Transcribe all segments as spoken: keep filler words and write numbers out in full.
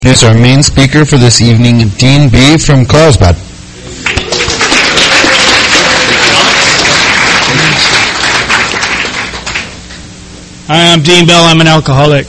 Here's our main speaker for this evening, Dean B. from Carlsbad. Hi, I'm Dean Bell. I'm an alcoholic.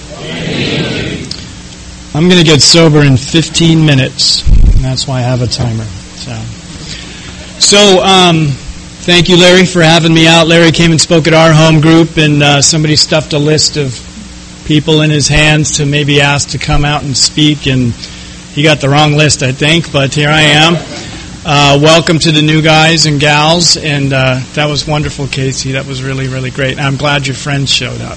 I'm going to get sober in fifteen minutes, and that's why I have a timer. So, so um, thank you, Larry, for having me out. Larry came and spoke at our home group, and uh, somebody stuffed a list of people in his hands to maybe ask to come out and speak, and he got the wrong list, I think, but here I am. Uh, welcome to the new guys and gals, and uh, that was wonderful, Casey. That was really, really great. I'm glad your friends showed up.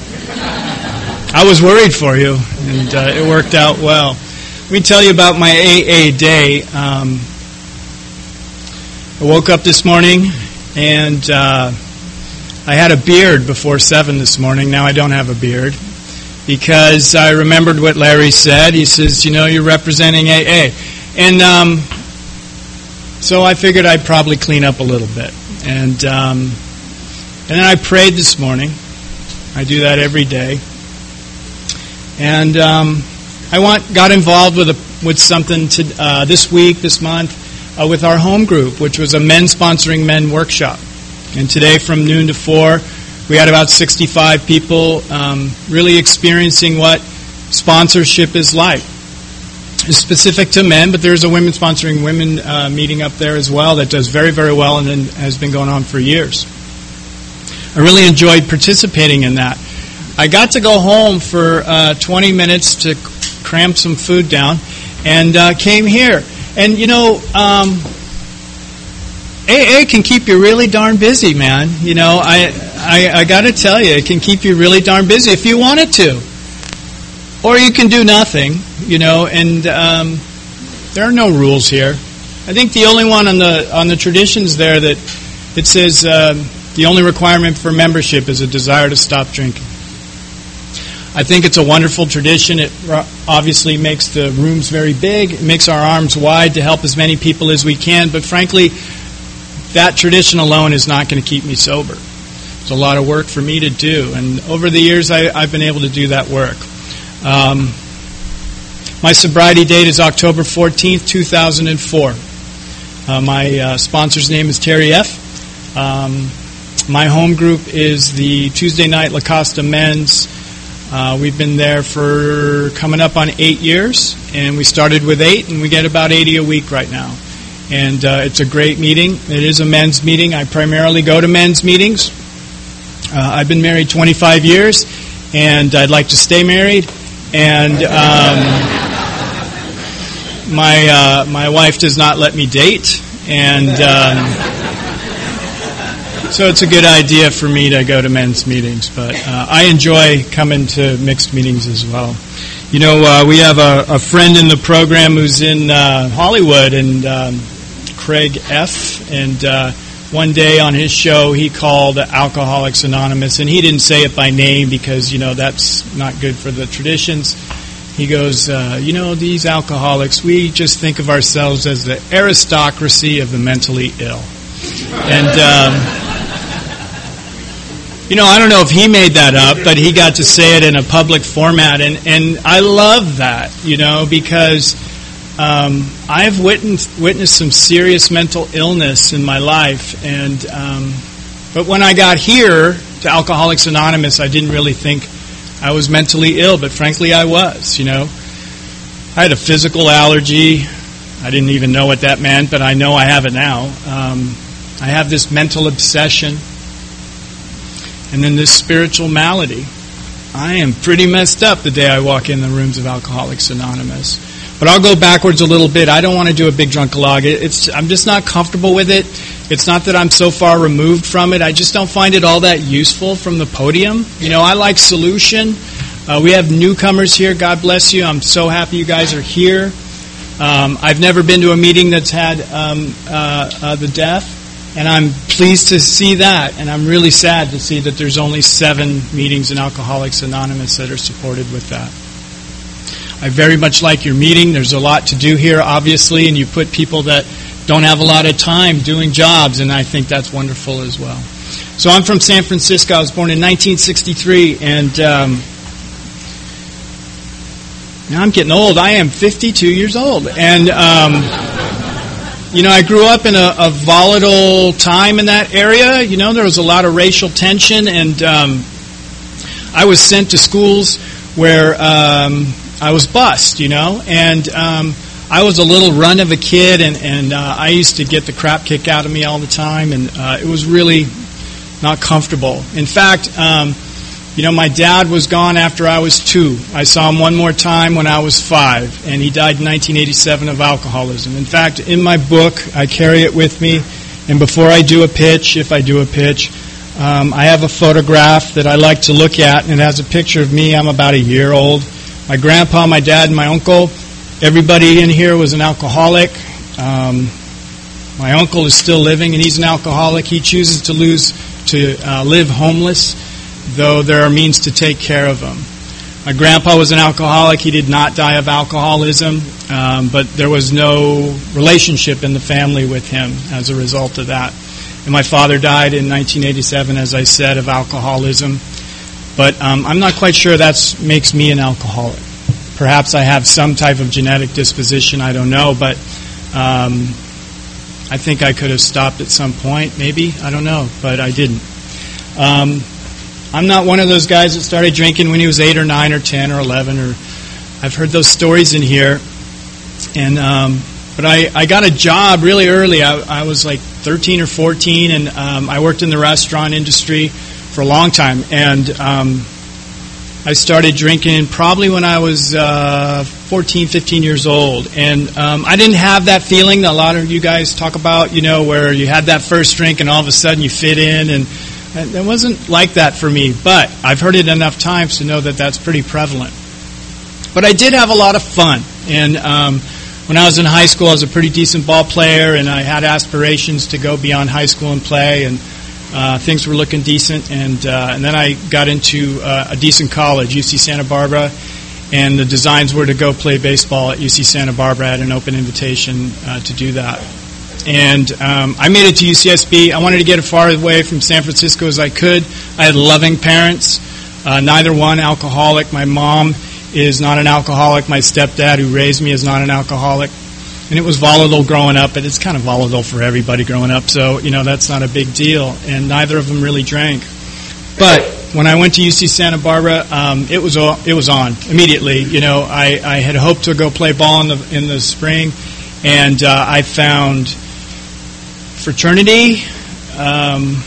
I was worried for you, and uh, it worked out well. Let me tell you about my A A day. Um, I woke up this morning, and uh, I had a beard before seven this morning. Now I don't have a beard, because I remembered what Larry said. He says, you know, you're representing A A. And um, so I figured I'd probably clean up a little bit. And, um, and then I prayed this morning. I do that every day. And um, I want, got involved with a, with something to, uh, this week, this month, uh, with our home group, which was a men sponsoring men workshop. And today from noon to four, we had about sixty-five people um, really experiencing what sponsorship is like. It's specific to men, but there's a women sponsoring women uh, meeting up there as well that does very, very well and then has been going on for years. I really enjoyed participating in that. I got to go home for uh, twenty minutes to cram some food down and uh, came here. And, you know, um, A A can keep you really darn busy, man. You know, I I, I got to tell you, it can keep you really darn busy if you want it to. Or you can do nothing, you know, and um, there are no rules here. I think the only one on the on the traditions there that it says um, the only requirement for membership is a desire to stop drinking. I think it's a wonderful tradition. It obviously makes the rooms very big. It makes our arms wide to help as many people as we can. But frankly, that tradition alone is not going to keep me sober. It's a lot of work for me to do. And over the years, I, I've been able to do that work. Um, my sobriety date is October fourteenth, two thousand four. Uh, my uh, sponsor's name is Terry F. Um, my home group is the Tuesday Night La Costa Men's. Uh, we've been there for coming up on eight years, and we started with eight, and we get about eighty a week right now. And uh, it's a great meeting. It is a men's meeting. I primarily go to men's meetings. Uh, I've been married twenty-five years, and I'd like to stay married. And um, my uh, my wife does not let me date, and um, so it's a good idea for me to go to men's meetings. But uh, I enjoy coming to mixed meetings as well. You know, uh, we have a, a friend in the program who's in uh, Hollywood, and um, Craig F. And uh, one day on his show, he called Alcoholics Anonymous, and he didn't say it by name because, you know, that's not good for the traditions. He goes, uh, you know, these alcoholics, we just think of ourselves as the aristocracy of the mentally ill. And, um, you know, I don't know if he made that up, but he got to say it in a public format, and, and I love that, you know, because Um, I've witnessed, witnessed some serious mental illness in my life, and um, but when I got here to Alcoholics Anonymous, I didn't really think I was mentally ill, but frankly I was, you know. I had a physical allergy. I didn't even know what that meant, but I know I have it now. Um, I have this mental obsession, and then this spiritual malady. I am pretty messed up the day I walk in the rooms of Alcoholics Anonymous. But I'll go backwards a little bit. I don't want to do a big drunkalog. It's, I'm just not comfortable with it. It's not that I'm so far removed from it. I just don't find it all that useful from the podium. You know, I like solution. Uh, we have newcomers here. God bless you. I'm so happy you guys are here. Um, I've never been to a meeting that's had um, uh, uh, the deaf, and I'm pleased to see that. And I'm really sad to see that there's only seven meetings in Alcoholics Anonymous that are supported with that. I very much like your meeting. There's a lot to do here, obviously, and you put people that don't have a lot of time doing jobs, and I think that's wonderful as well. So I'm from San Francisco. I was born in nineteen sixty-three, and um, Now I'm getting old. I am fifty-two years old. And, um, you know, I grew up in a, a volatile time in that area. You know, there was a lot of racial tension, and um, I was sent to schools where um, I was bused, you know, and um, I was a little run of a kid, and, and uh, I used to get the crap kicked out of me all the time, and uh, it was really not comfortable. In fact, um, you know, my dad was gone after I was two. I saw him one more time when I was five, and he died in nineteen eighty-seven of alcoholism. In fact, in my book, I carry it with me, and before I do a pitch, if I do a pitch, um, I have a photograph that I like to look at, and it has a picture of me. I'm about a year old. My grandpa, my dad, and my uncle, everybody in here was an alcoholic. Um, my uncle is still living, and he's an alcoholic. He chooses to lose to uh, live homeless, though there are means to take care of him. My grandpa was an alcoholic. He did not die of alcoholism, um, but there was no relationship in the family with him as a result of that. And my father died in nineteen eighty-seven, as I said, of alcoholism. But um, I'm not quite sure that makes me an alcoholic. Perhaps I have some type of genetic disposition, I don't know, but um, I think I could have stopped at some point, maybe, I don't know, but I didn't. Um, I'm not one of those guys that started drinking when he was eight or nine or ten or eleven, or I've heard those stories in here. And um, but I, I got a job really early. I, I was like thirteen or fourteen, and um, I worked in the restaurant industry for a long time. And um, I started drinking probably when I was uh, fourteen, fifteen years old. And um, I didn't have that feeling that a lot of you guys talk about, you know, where you had that first drink and all of a sudden you fit in. And it wasn't like that for me. But I've heard it enough times to know that that's pretty prevalent. But I did have a lot of fun. And um, when I was in high school, I was a pretty decent ball player, and I had aspirations to go beyond high school and play. And Uh, things were looking decent, and uh, and then I got into uh, a decent college, U C Santa Barbara, and the designs were to go play baseball at U C Santa Barbara. I had an open invitation uh, to do that. And um, I made it to U C S B. I wanted to get as far away from San Francisco as I could. I had loving parents, uh, neither one alcoholic. My mom is not an alcoholic. My stepdad, who raised me, is not an alcoholic. And it was volatile growing up, but it's kind of volatile for everybody growing up, so, you know, that's not a big deal. And neither of them really drank. But when I went to U C Santa Barbara, um, it was all, it was on immediately. You know, I, I had hoped to go play ball in the in the spring, and uh, I found fraternity um,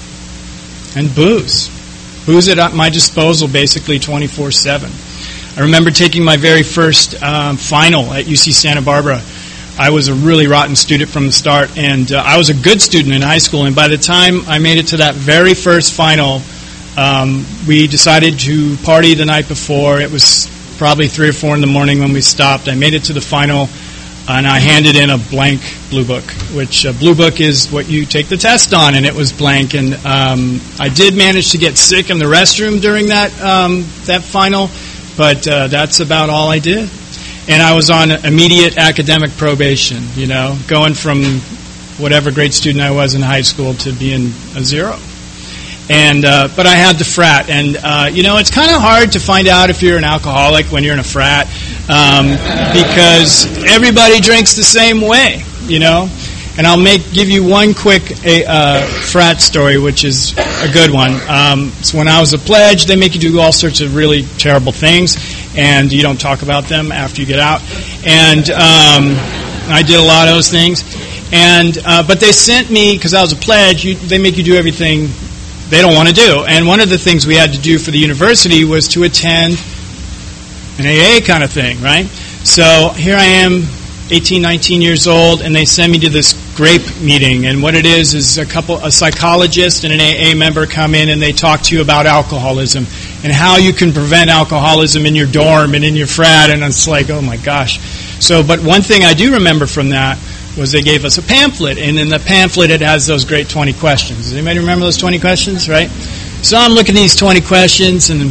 and booze. Booze at my disposal basically twenty-four seven. I remember taking my very first um, final at U C Santa Barbara. I was a really rotten student from the start, and uh, I was a good student in high school, and by the time I made it to that very first final, um, we decided to party the night before. It was probably three or four in the morning when we stopped. I made it to the final, and I handed in a blank blue book, which a blue book is what you take the test on, and it was blank. And um, I did manage to get sick in the restroom during that um, that final, but uh, that's about all I did. And I was on immediate academic probation, you know, going from whatever grade student I was in high school to being a zero. And uh, but I had the frat, and uh, you know, it's kind of hard to find out if you're an alcoholic when you're in a frat, um, because everybody drinks the same way, you know. And I'll make give you one quick a, uh, frat story, which is a good one. Um, so when I was a pledge, they make you do all sorts of really terrible things, and you don't talk about them after you get out. And um, I did a lot of those things. And uh, but they sent me, because I was a pledge, you, they make you do everything they don't want to do. And one of the things we had to do for the university was to attend an A A kind of thing, right? So here I am, eighteen, nineteen years old, and they send me to this GRAPE meeting. And what it is is a couple, a psychologist and an A A member come in, and they talk to you about alcoholism and how you can prevent alcoholism in your dorm and in your frat. And it's like, oh my gosh. So, but one thing I do remember from that was they gave us a pamphlet, and in the pamphlet it has those great twenty questions. Does anybody remember those twenty questions, right? So I'm looking at these twenty questions, and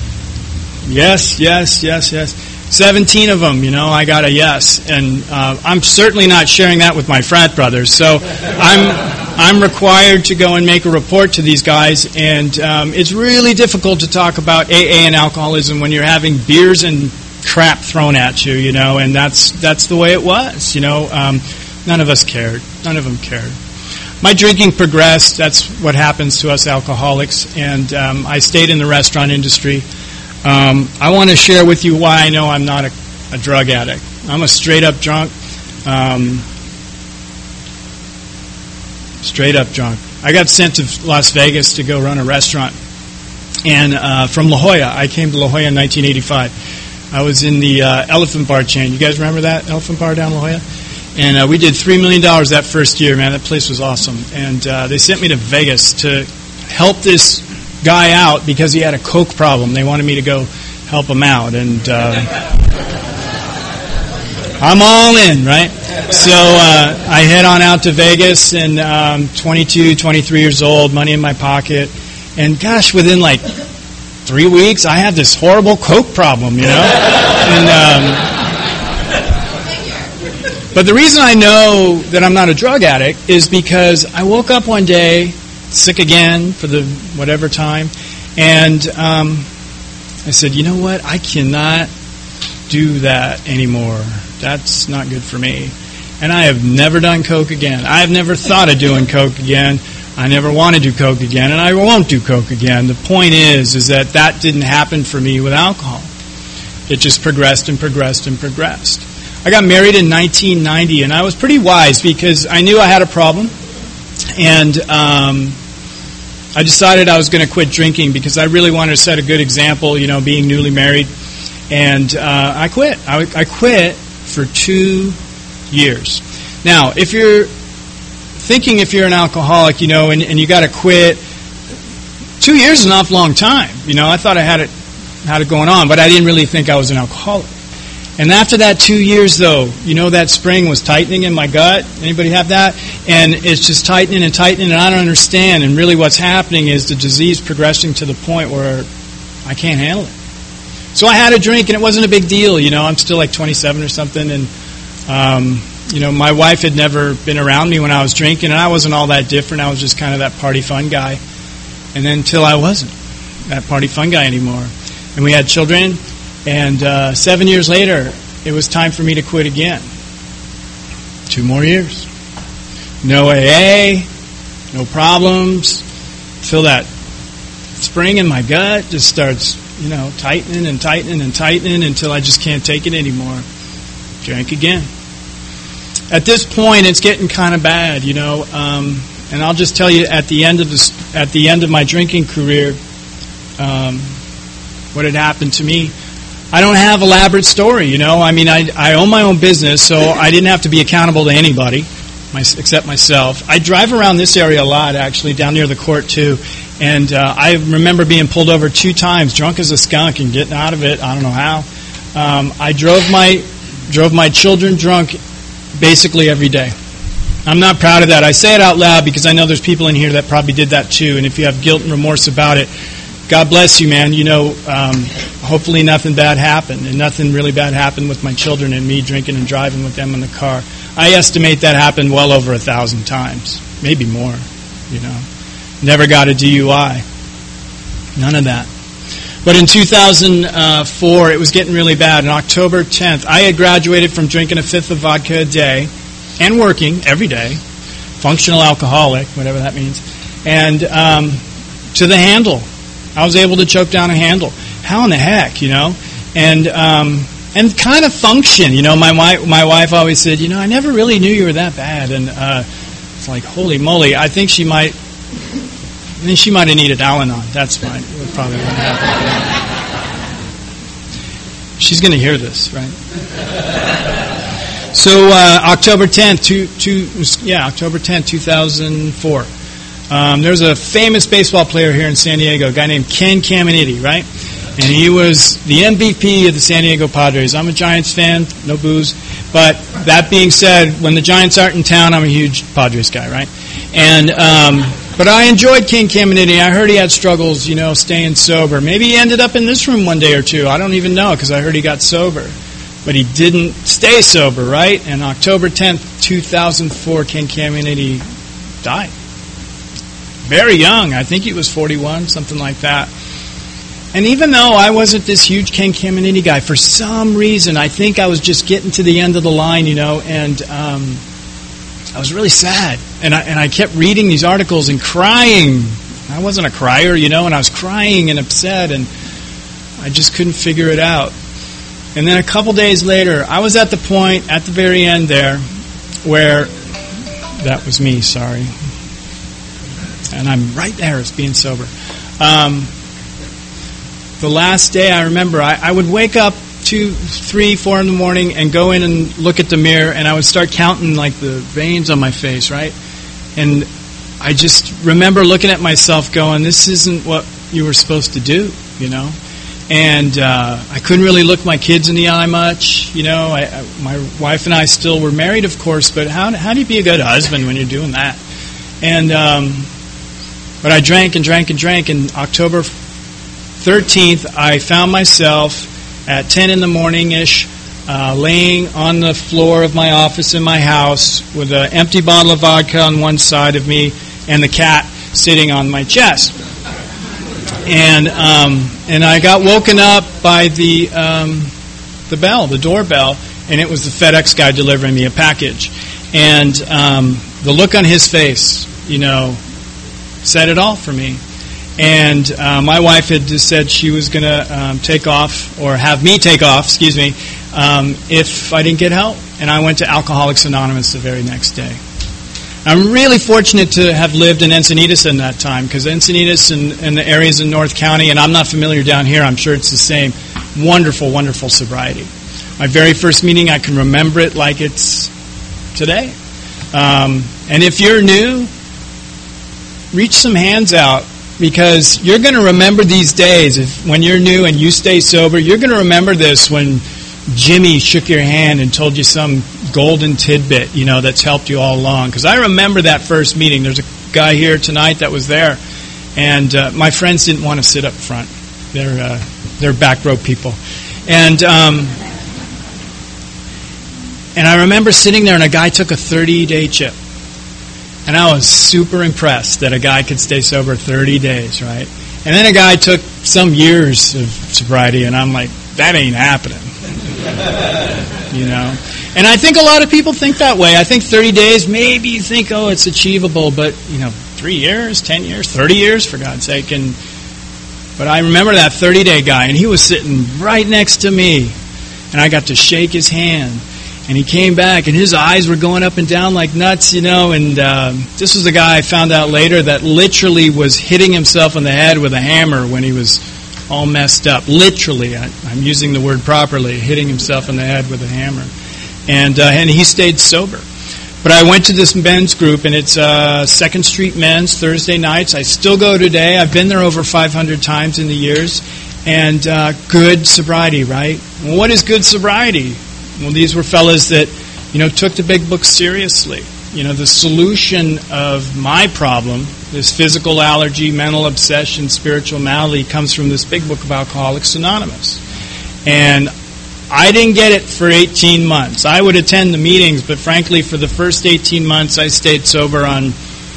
yes, yes, yes, yes. seventeen of them, you know, I got a yes. And uh, I'm certainly not sharing that with my frat brothers. So I'm I'm required to go and make a report to these guys. And um, it's really difficult to talk about A A and alcoholism when you're having beers and crap thrown at you, you know, and that's that's the way it was, you know. Um, none of us cared. None of them cared. My drinking progressed. That's what happens to us alcoholics, and um, I stayed in the restaurant industry. Um, I want to share with you why I know I'm not a, a drug addict. I'm a straight-up drunk. Um, straight-up drunk. I got sent to Las Vegas to go run a restaurant, and uh, from La Jolla. I came to La Jolla in nineteen eighty-five. I was in the uh, Elephant Bar chain. You guys remember that Elephant Bar down La Jolla? And uh, we did three million dollars that first year, man. That place was awesome. And uh, they sent me to Vegas to help this guy out because he had a coke problem. They wanted me to go help him out. And uh, I'm all in, right? So uh, I head on out to Vegas, and um, twenty-two, twenty-three years old, money in my pocket. And gosh, within like three weeks, I had this horrible coke problem, you know? And... Um, But the reason I know that I'm not a drug addict is because I woke up one day, sick again for the whatever time, and um, I said, you know what, I cannot do that anymore. That's not good for me. And I have never done coke again. I've never thought of doing coke again. I never want to do coke again, and I won't do coke again. The point is, is that that didn't happen for me with alcohol. It just progressed and progressed and progressed. I got married in nineteen ninety, and I was pretty wise because I knew I had a problem, and um, I decided I was going to quit drinking because I really wanted to set a good example, you know, being newly married, and uh, I quit. I, I quit for two years. Now, if you're thinking if you're an alcoholic, you know, and, and you got to quit, two years is an awful long time. You know, I thought I had it had it going on, but I didn't really think I was an alcoholic. And after that two years, though, you know, that spring was tightening in my gut. Anybody have that? And it's just tightening and tightening, and I don't understand. And really what's happening is the disease progressing to the point where I can't handle it. So I had a drink, and it wasn't a big deal. You know, I'm still like twenty-seven or something. And, um, you know, my wife had never been around me when I was drinking, and I wasn't all that different. I was just kind of that party fun guy. And then until I wasn't that party fun guy anymore. And we had children. And uh, seven years later, it was time for me to quit again. Two more years. No A A, no problems. Feel that spring in my gut just starts, you know, tightening and tightening and tightening until I just can't take it anymore. Drank again. At this point, it's getting kind of bad, you know. Um, and I'll just tell you, at the end of this, at the end of my drinking career, um, what had happened to me. I don't have an elaborate story, you know. I mean, I, I own my own business, so I didn't have to be accountable to anybody my, except myself. I drive around this area a lot, actually, down near the court, too. And uh, I remember being pulled over two times, drunk as a skunk, and getting out of it. I don't know how. Um, I drove my drove my children drunk basically every day. I'm not proud of that. I say it out loud because I know there's people in here that probably did that, too. And if you have guilt and remorse about it, God bless you, man. You know, um, hopefully nothing bad happened, and nothing really bad happened with my children and me drinking and driving with them in the car. I estimate that happened well over a thousand times, maybe more, you know. Never got a D U I. None of that. But in two thousand four, it was getting really bad. On October tenth, I had graduated from drinking a fifth of vodka a day and working every day, functional alcoholic, whatever that means, and um, to the handle. I was able to choke down a handle. How in the heck, you know? And um, and kind of function. You know, my wife, my wife always said, you know, I never really knew you were that bad. And uh, it's like, holy moly, I think she might, I think she might have needed Al-Anon. That's fine. That's probably what happened. She's going to hear this, right? So uh, October tenth, two, two, yeah, October tenth, two thousand four. Um, there's a famous baseball player here in San Diego, a guy named Ken Caminiti, right? And he was the M V P of the San Diego Padres. I'm a Giants fan, no booze. But that being said, when the Giants aren't in town, I'm a huge Padres guy, right? And um, but I enjoyed Ken Caminiti. I heard he had struggles, you know, staying sober. Maybe he ended up in this room one day or two. I don't even know because I heard he got sober. But he didn't stay sober, right? And October tenth, two thousand four, Ken Caminiti died. Very young. I think he was forty-one, something like that. And even though I wasn't this huge Ken Caminiti guy, for some reason, I think I was just getting to the end of the line, you know, and um, I was really sad. And I, and I kept reading these articles and crying. I wasn't a crier, you know, and I was crying and upset, and I just couldn't figure it out. And then a couple days later, I was at the point, at the very end there, where, that was me, sorry. And I'm right there as being sober. Um... The last day, I remember, I, I would wake up two, three, four in the morning and go in and look at the mirror, and I would start counting like the veins on my face, right? And I just remember looking at myself going, this isn't what you were supposed to do, you know? And uh, I couldn't really look my kids in the eye much, you know? I, I, my wife and I still were married, of course, but how, how do you be a good husband when you're doing that? And, um, but I drank and drank and drank, and October thirteenth, I found myself at ten in the morning-ish uh, laying on the floor of my office in my house with an empty bottle of vodka on one side of me and the cat sitting on my chest. And um, and I got woken up by the um, the bell, the doorbell, and it was the FedEx guy delivering me a package. And um, the look on his face, you know, said it all for me. And uh, my wife had just said she was going to um, take off, or have me take off, excuse me, um, if I didn't get help. And I went to Alcoholics Anonymous the very next day. I'm really fortunate to have lived in Encinitas in that time, because Encinitas and, and the areas in North County, and I'm not familiar down here, I'm sure it's the same, wonderful, wonderful sobriety. My very first meeting, I can remember it like it's today. Um, and if you're new, reach some hands out. Because you're going to remember these days, if when you're new and you stay sober, you're going to remember this when Jimmy shook your hand and told you some golden tidbit, you know, that's helped you all along. Because I remember that first meeting. There's a guy here tonight that was there, and uh, my friends didn't want to sit up front. They're uh, they're back row people, and um, and I remember sitting there, and a guy took a thirty-day chip. And I was super impressed that a guy could stay sober thirty days, right? And then a guy took some years of sobriety, and I'm like, that ain't happening. You know? And I think a lot of people think that way. I think thirty days, maybe you think, oh, it's achievable, but, you know, three years, ten years, thirty years, for God's sake. And But I remember that thirty-day guy, and he was sitting right next to me, and I got to shake his hand. And he came back, and his eyes were going up and down like nuts, you know. And uh, this was the guy I found out later that literally was hitting himself in the head with a hammer when he was all messed up. Literally, I, I'm using the word properly, hitting himself in the head with a hammer. And uh, and he stayed sober. But I went to this men's group, and it's uh, Second Street Men's, Thursday nights. I still go today. I've been there over five hundred times in the years. And uh, good sobriety, right? Well, what is good sobriety? Well, these were fellas that, you know, took the big book seriously. You know, the solution of my problem, this physical allergy, mental obsession, spiritual malady, comes from this big book of Alcoholics Anonymous. And I didn't get it for eighteen months. I would attend the meetings, but frankly, for the first eighteen months, I stayed sober on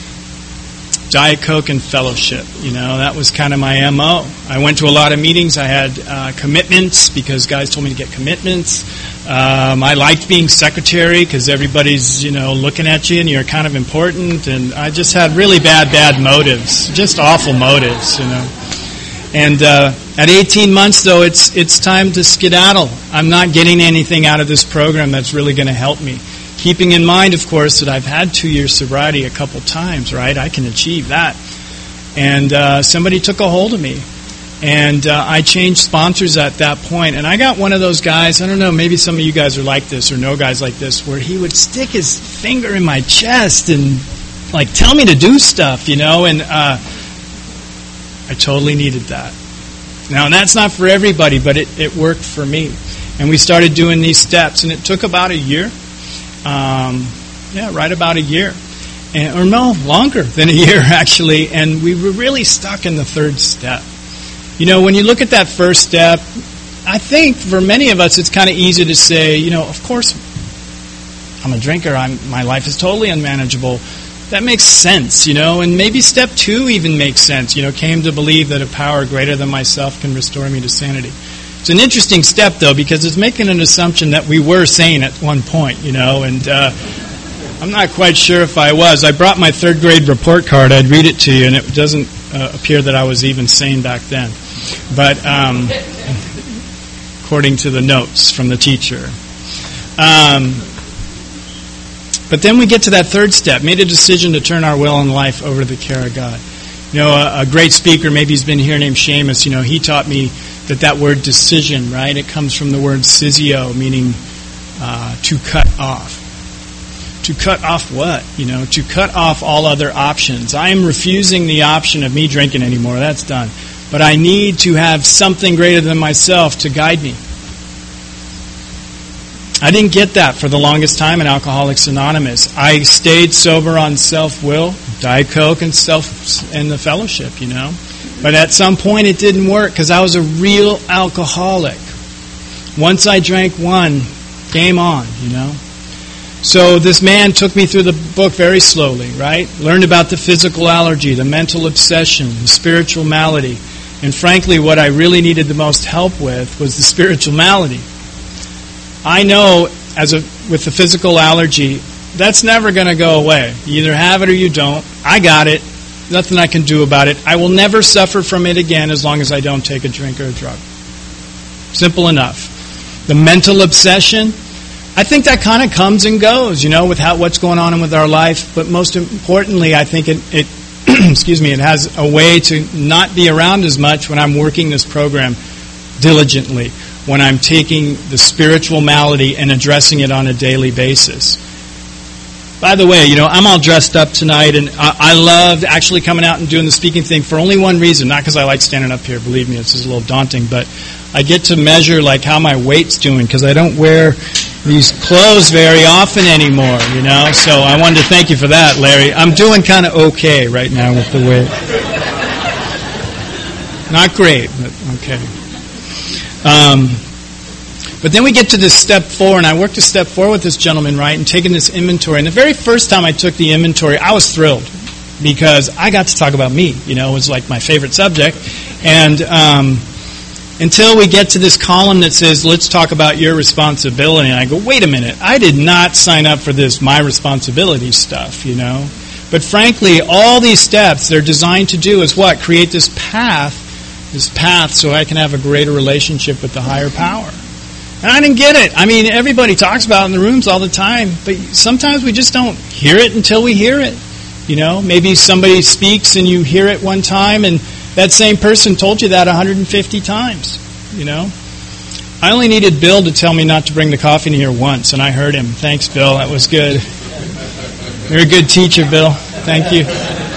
Diet Coke and fellowship. You know, that was kind of my M O. I went to a lot of meetings. I had uh, commitments because guys told me to get commitments. Um, I liked being secretary because everybody's, you know, looking at you and you're kind of important. And I just had really bad, bad motives, just awful motives, you know. And uh, at eighteen months, though, it's it's time to skedaddle. I'm not getting anything out of this program that's really going to help me. Keeping in mind, of course, that I've had two years sobriety a couple times, right? I can achieve that. And uh, somebody took a hold of me. And uh, I changed sponsors at that point. And I got one of those guys, I don't know, maybe some of you guys are like this or know guys like this, where he would stick his finger in my chest and, like, tell me to do stuff, you know? And uh, I totally needed that. Now, that's not for everybody, but it, it worked for me. And we started doing these steps. And it took about a year. Um, yeah, right about a year. And, or no, longer than a year, actually. And we were really stuck in the third step. You know, when you look at that first step, I think for many of us it's kind of easy to say, you know, of course, I'm a drinker. I'm, my life is totally unmanageable. that makes sense, you know, and maybe step two even makes sense, you know, came to believe that a power greater than myself can restore me to sanity. It's an interesting step, though, because it's making an assumption that we were sane at one point, you know, and uh, I'm not quite sure if I was. I brought my third grade report card. I'd read it to you, and it doesn't uh, appear that I was even sane back then. But um, according to the notes from the teacher. Um But then we get to that third step, made a decision to turn our will and life over to the care of God. You know, a, a great speaker, maybe he's been here, named Seamus, you know, he taught me that that word decision, right, it comes from the word scissio, meaning uh, to cut off. To cut off what? You know, to cut off all other options. I am refusing the option of me drinking anymore. That's done. But I need to have something greater than myself to guide me. I didn't get that for the longest time in Alcoholics Anonymous. I stayed sober on self-will, Diet Coke, and self and the fellowship, you know. But at some point it didn't work because I was a real alcoholic. Once I drank one, game on, you know. So this man took me through the book very slowly, right? Learned about the physical allergy, the mental obsession, the spiritual malady. And frankly, what I really needed the most help with was the spiritual malady. I know, as a with the physical allergy, that's never going to go away. You either have it or you don't. I got it. Nothing I can do about it. I will never suffer from it again as long as I don't take a drink or a drug. Simple enough. The mental obsession, I think that kind of comes and goes, you know, with how what's going on with our life. But most importantly, I think it, it excuse me, it has a way to not be around as much when I'm working this program diligently, when I'm taking the spiritual malady and addressing it on a daily basis. By the way, you know, I'm all dressed up tonight, and I, I loved actually coming out and doing the speaking thing for only one reason, not because I like standing up here, believe me, it's just a little daunting, but I get to measure like how my weight's doing, because I don't wear these clothes very often anymore, you know, so I wanted to thank you for that, Larry. I'm doing kind of okay right now with the weight. Not great, but okay. Um, but then we get to this step four, and I worked a step four with this gentleman, right, and taking this inventory. And the very first time I took the inventory, I was thrilled because I got to talk about me. You know, it was like my favorite subject. And um, until we get to this column that says, let's talk about your responsibility, and I go, wait a minute, I did not sign up for this my responsibility stuff, you know. But frankly, all these steps they're designed to do is what? Create this path this path so I can have a greater relationship with the higher power. And I didn't get it. I mean, everybody talks about it in the rooms all the time, but sometimes we just don't hear it until we hear it. You know, maybe somebody speaks and you hear it one time, and that same person told you that one hundred fifty times, you know. I only needed Bill to tell me not to bring the coffee in here once, and I heard him. Thanks, Bill. That was good. You're a good teacher, Bill. Thank you.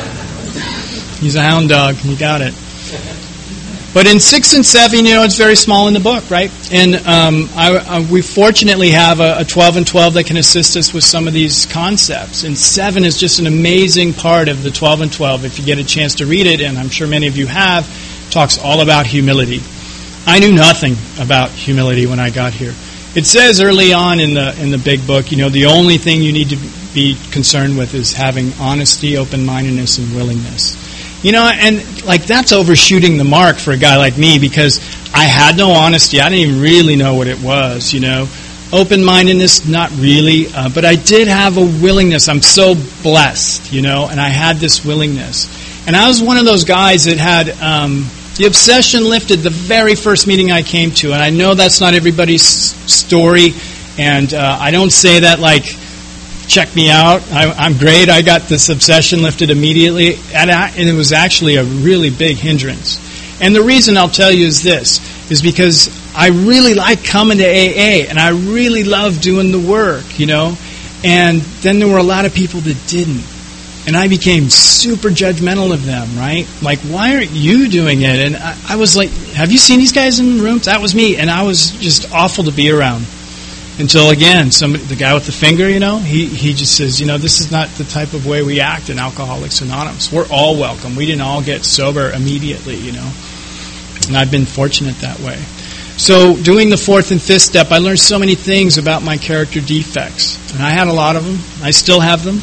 He's a hound dog. You got it. But in six and seven, you know, it's very small in the book, right? And um, I, I, we fortunately have a, a twelve and twelve that can assist us with some of these concepts. And seven is just an amazing part of the twelve and twelve. If you get a chance to read it, and I'm sure many of you have, talks all about humility. I knew nothing about humility when I got here. It says early on in the in the big book, you know, the only thing you need to be concerned with is having honesty, open-mindedness, and willingness. You know, and like that's overshooting the mark for a guy like me because I had no honesty. I didn't even really know what it was, you know. Open-mindedness, not really, uh, but I did have a willingness. I'm so blessed, you know, and I had this willingness. And I was one of those guys that had um, the obsession lifted the very first meeting I came to. And I know that's not everybody's story, and uh, I don't say that like, check me out, I, I'm great, I got this obsession lifted immediately, and, I, and it was actually a really big hindrance. And the reason I'll tell you is this, is because I really like coming to A A, and I really love doing the work, you know, and then there were a lot of people that didn't, and I became super judgmental of them, right? Like, why aren't you doing it? And I, I was like, have you seen these guys in the rooms? That was me, and I was just awful to be around. Until, again, somebody, the guy with the finger, you know, he, he just says, you know, this is not the type of way we act in Alcoholics Anonymous. We're all welcome. We didn't all get sober immediately, you know. And I've been fortunate that way. So doing the fourth and fifth step, I learned so many things about my character defects. And I had a lot of them. I still have them.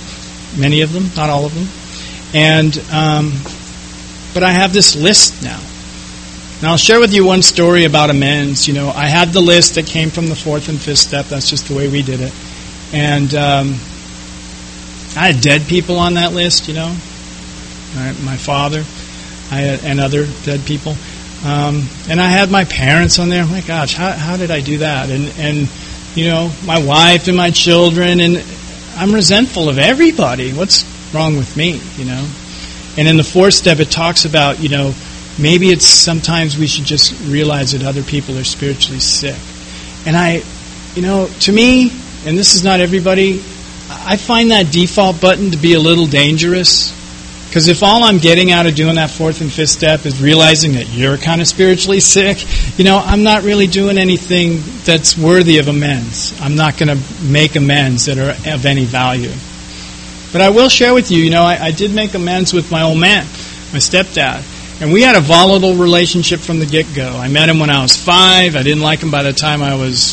many of them, not all of them. And um, but I have this list now. Now I'll share with you one story about amends. You know, I had the list that came from the fourth and fifth step. That's just the way we did it. And um, I had dead people on that list, you know. My father, I had, and other dead people. Um, and I had my parents on there. Oh my gosh, how, how did I do that? And, and, you know, my wife and my children. And I'm resentful of everybody. What's wrong with me, you know? And in the fourth step, it talks about, you know, maybe it's sometimes we should just realize that other people are spiritually sick. And I, you know, to me, and this is not everybody, I find that default button to be a little dangerous. Because if all I'm getting out of doing that fourth and fifth step is realizing that you're kind of spiritually sick, you know, I'm not really doing anything that's worthy of amends. I'm not going to make amends that are of any value. But I will share with you, you know, I, I did make amends with my old man, my stepdad. And we had a volatile relationship from the get-go. I met him when I was five. I didn't like him by the time I was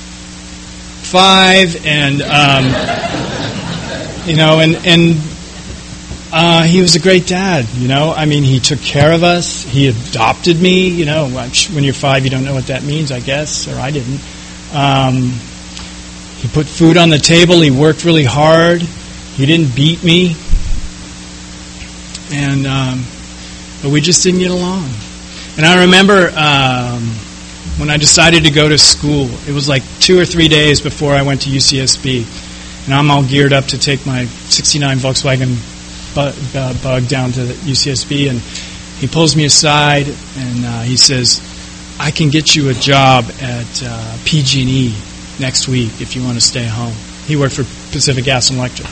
five. And, um, you know, and... and Uh, he was a great dad, you know. I mean, he took care of us. He adopted me, you know. When you're five, you don't know what that means, I guess, or I didn't. Um, he put food on the table. He worked really hard. He didn't beat me. And, um, but we just didn't get along. And I remember um, when I decided to go to school, it was like two or three days before I went to U C S B. And I'm all geared up to take my sixty-nine Volkswagen bug down to the U C S B, and he pulls me aside and uh, he says, I can get you a job at uh, P G and E next week if you want to stay home. He worked for Pacific Gas and Electric.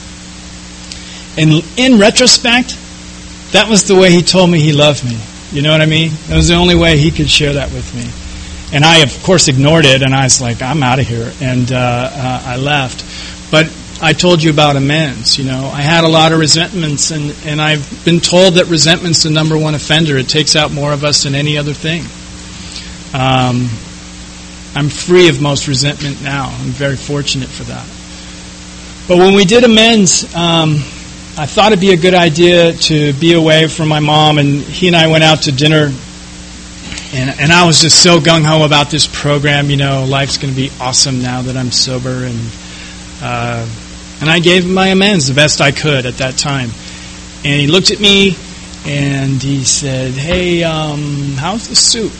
And in retrospect, that was the way he told me he loved me. You know what I mean? That was the only way he could share that with me. And I, of course, ignored it, and I was like, I'm out of here. And uh, uh, I left. But I told you about amends, you know. I had a lot of resentments, and, and I've been told that resentment's the number one offender. It takes out more of us than any other thing. Um, I'm free of most resentment now. I'm very fortunate for that. But when we did amends, um, I thought it'd be a good idea to be away from my mom, and he and I went out to dinner, and, and I was just so gung-ho about this program, you know, life's going to be awesome now that I'm sober, and uh And I gave him my amends the best I could at that time. And he looked at me and he said, hey, um, how's the soup?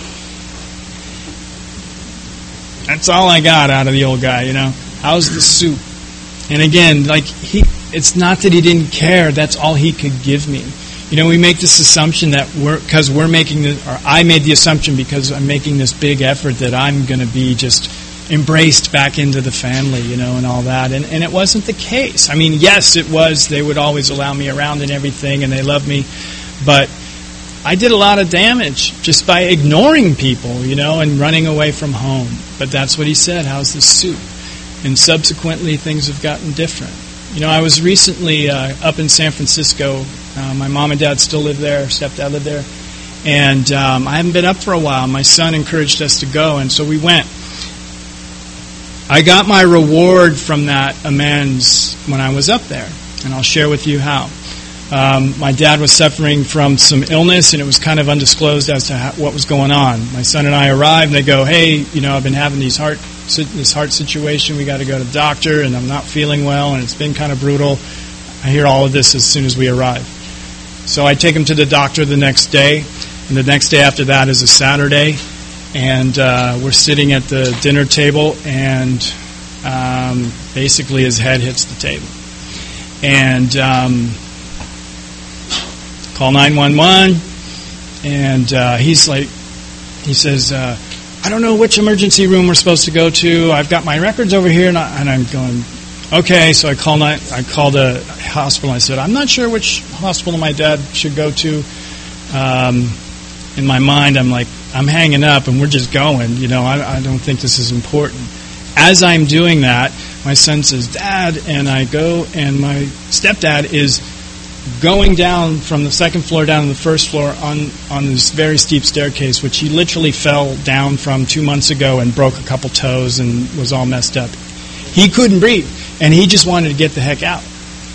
That's all I got out of the old guy, you know. How's the soup? And again, like, he, it's not that he didn't care. That's all he could give me. You know, we make this assumption that we're, because we're making the, or I made the assumption because I'm making this big effort that I'm going to be just embraced back into the family, you know, and all that. And, and it wasn't the case. I mean, yes, it was. They would always allow me around and everything, and they loved me. But I did a lot of damage just by ignoring people, you know, and running away from home. But that's what he said, how's the soup? And subsequently, things have gotten different. You know, I was recently uh, up in San Francisco. Uh, my mom and dad still live there. Stepdad lived there. And um, I haven't been up for a while. My son encouraged us to go, and so we went. I got my reward from that amends when I was up there, and I'll share with you how. Um, my dad was suffering from some illness, and it was kind of undisclosed as to how, what was going on. My son and I arrived, and they go, hey, you know, I've been having these heart this heart situation. We got to go to the doctor, and I'm not feeling well, and it's been kind of brutal. I hear all of this as soon as we arrive. So I take him to the doctor the next day, and the next day after that is a Saturday. And uh, we're sitting at the dinner table, and um, basically his head hits the table. And um, call nine one one, and uh, he's like, he says, uh, I don't know which emergency room we're supposed to go to. I've got my records over here, and, I, and I'm going, okay. So I call nine, I called the hospital. I said, I'm not sure which hospital my dad should go to. Um, in my mind, I'm like, I'm hanging up and we're just going. You know, I, I don't think this is important. As I'm doing that, my son says, Dad, and I go, and my stepdad is going down from the second floor down to the first floor on, on this very steep staircase, which he literally fell down from two months ago and broke a couple toes and was all messed up. He couldn't breathe, and he just wanted to get the heck out.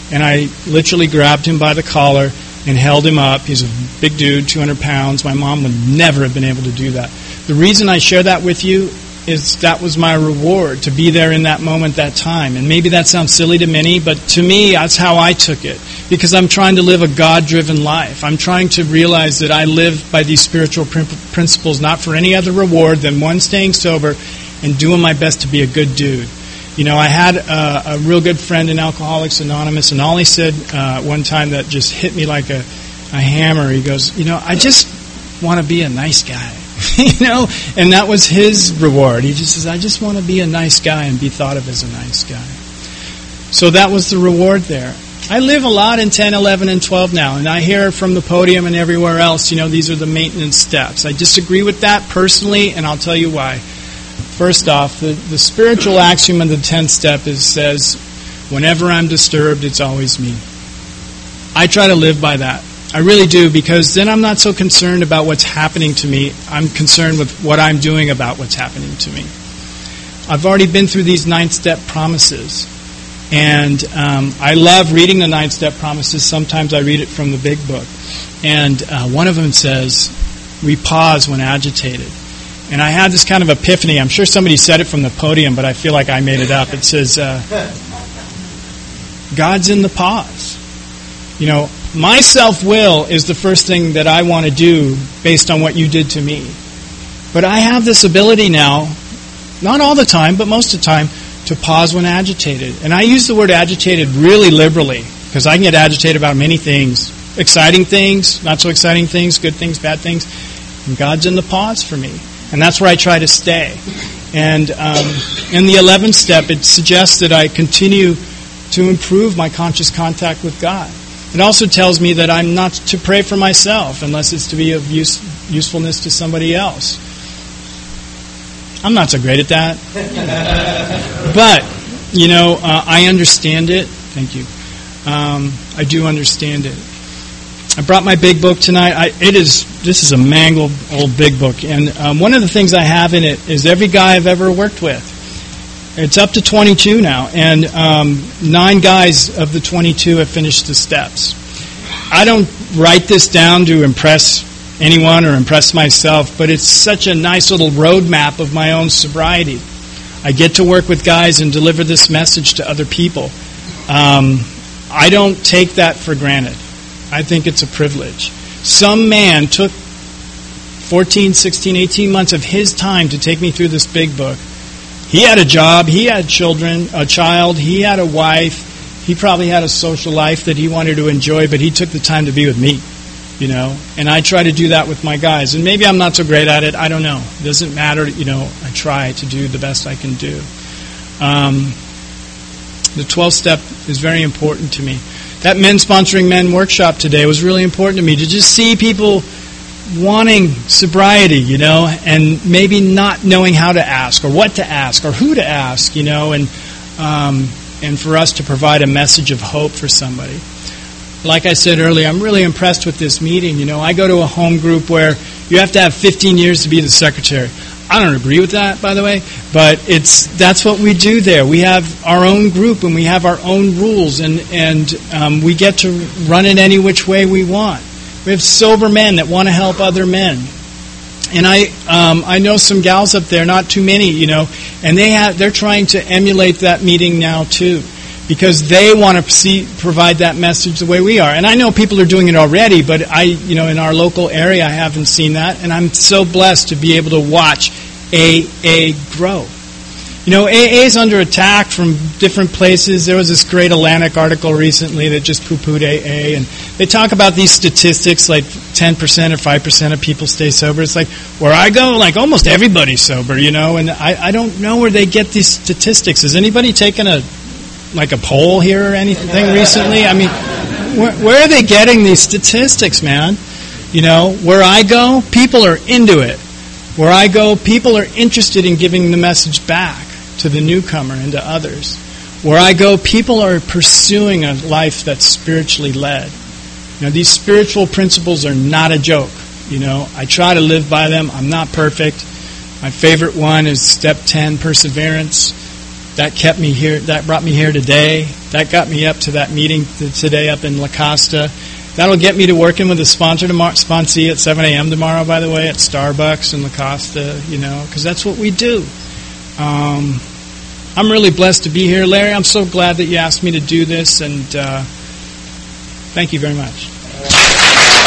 and I literally grabbed him by the collar and held him up. He's a big dude, two hundred pounds. My mom would never have been able to do that. The reason I share that with you is that was my reward, to be there in that moment, that time. And maybe that sounds silly to many, but to me, that's how I took it. Because I'm trying to live a God-driven life. I'm trying to realize that I live by these spiritual principles, not for any other reward than one, staying sober and doing my best to be a good dude. You know, I had a, a real good friend in Alcoholics Anonymous, and all he said uh, one time that just hit me like a, a hammer, he goes, you know, I just want to be a nice guy. You know, and that was his reward. He just says, I just want to be a nice guy and be thought of as a nice guy. So that was the reward there. I live a lot in ten, eleven, and twelve now, and I hear from the podium and everywhere else, you know, these are the maintenance steps. I disagree with that personally, and I'll tell you why. First off, the, the spiritual axiom of the tenth step is says, whenever I'm disturbed, it's always me. I try to live by that. I really do, because then I'm not so concerned about what's happening to me. I'm concerned with what I'm doing about what's happening to me. I've already been through these ninth-step promises, and um, I love reading the ninth-step promises. Sometimes I read it from the big book. And uh, one of them says, we pause when agitated. And I had this kind of epiphany. I'm sure somebody said it from the podium, but I feel like I made it up. It says, uh, God's in the pause. You know, my self-will is the first thing that I want to do based on what you did to me. But I have this ability now, not all the time, but most of the time, to pause when agitated. And I use the word agitated really liberally, because I can get agitated about many things. Exciting things, not so exciting things, good things, bad things. And God's in the pause for me. And that's where I try to stay. And um, in the eleventh step, it suggests that I continue to improve my conscious contact with God. It also tells me that I'm not to pray for myself unless it's to be of use, usefulness to somebody else. I'm not so great at that. But, you know, uh, I understand it. Thank you. Um, I do understand it. I brought my big book tonight. I, it is This is a mangled old big book. And um, one of the things I have in it is every guy I've ever worked with. It's up to twenty-two now, and um, nine guys of the twenty-two have finished the steps. I don't write this down to impress anyone or impress myself, but it's such a nice little roadmap of my own sobriety. I get to work with guys and deliver this message to other people. Um, I don't take that for granted. I think it's a privilege. Some man took fourteen, sixteen, eighteen months of his time to take me through this big book. He had a job, he had children, a child, he had a wife, he probably had a social life that he wanted to enjoy, but he took the time to be with me, you know. And I try to do that with my guys. And maybe I'm not so great at it, I don't know. It doesn't matter, you know, I try to do the best I can do. Um, the twelfth step is very important to me. That Men Sponsoring Men workshop today was really important to me, to just see people wanting sobriety, you know, and maybe not knowing how to ask or what to ask or who to ask, you know, and um, and for us to provide a message of hope for somebody. Like I said earlier, I'm really impressed with this meeting. You know, I go to a home group where you have to have fifteen years to be the secretary. I don't agree with that, by the way, but it's that's what we do there. We have our own group and we have our own rules, and, and um, we get to run it any which way we want. We have sober men that want to help other men. And I um, I know some gals up there, not too many, you know, and they have they're trying to emulate that meeting now too, because they want to see provide that message the way we are. And I know people are doing it already, but I, you know, in our local area, I haven't seen that, and I'm so blessed to be able to watch A A grow. You know, A A is under attack from different places. There was this great Atlantic article recently that just poo-pooed A A, and they talk about these statistics, like ten percent or five percent of people stay sober. It's like, where I go, like almost everybody's sober, you know, and I, I don't know where they get these statistics. Has anybody taken a, like a poll here or anything recently? I mean, where, where are they getting these statistics, man? You know, where I go, people are into it. Where I go, people are interested in giving the message back to the newcomer and to others. Where I go, people are pursuing a life that's spiritually led. You know, these spiritual principles are not a joke. You know, I try to live by them. I'm not perfect. My favorite one is step ten, perseverance. That kept me here. That brought me here today. that got me up to that meeting t- today up in La Costa. That'll get me to working with a sponsor tomorrow, sponsee at seven a.m. tomorrow, by the way, at Starbucks in La Costa, you know, because that's what we do. Um, I'm really blessed to be here, Larry. I'm so glad that you asked me to do this, and uh, thank you very much.